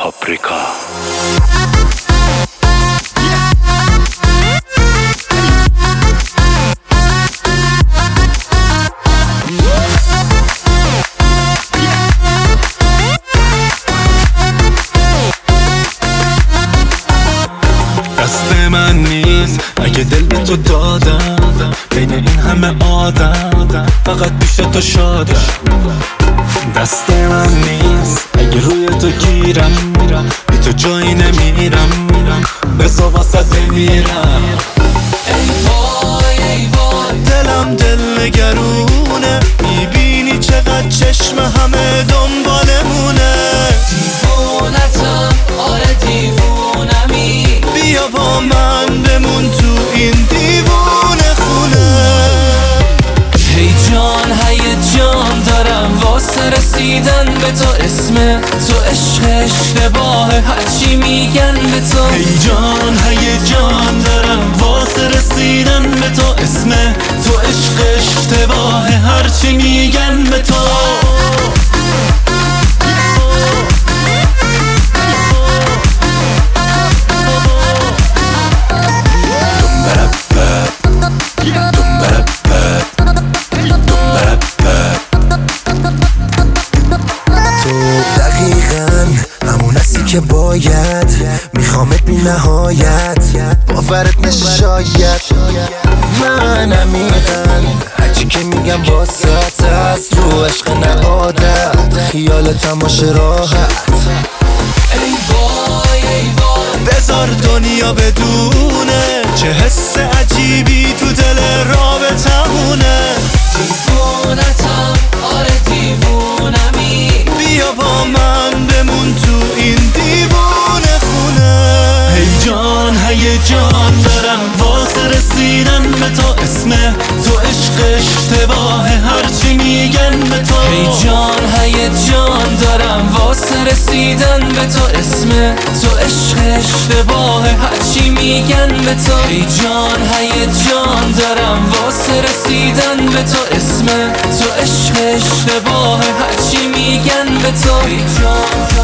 پاپریکا. دست من نیست اگه دل به تو دادم، بین این همه آدم فقط پیش تو شادم. دست من نیست اگه روی تو گیرم، بی تو جایی نمیرم، بزا واسه بمیرم. ای وای ای وای دلم دل نگرونه، میبینی چقدر چشم همه دنبالمونه. دیوونتم آره دیوونمی، بیا با من بمون تو این دیوونه خونه. هی جان هیجان دارم واسه رسیدن به تو، اسم تو عشق اشتباه هرچی میگن به تو. ای جان هیجان دارم واسه رسیدن به تو، اسم تو عشق اشتباه هرچی میگن به تو. که باید میخوامت بی نهایت، باورت نشه شاید. من عمیقم هرچی که میگم واسط هست، رو عشق نه عادت، خیال تماش راحت. ای وای ای وای بذار دنیا بدونه چه حس عجیبی تو دل رابطمونه. دیوونتم آره دیوونمی، بیا با من بمون تو این دیوونه خونه. هی جان هیجان دارم واسه رسیدن به تو، اسم تو عشق اشتباه هرچی میگن به تو. هی جان هیجان دارم واسه رسیدن به تو، اسم تو عشق اشتباه هرچی میگن به تو. هی جان هیجان دارم واسه رسیدن به تو، اسم تو عشق اشتباه هرچی میگن به تو. هی جان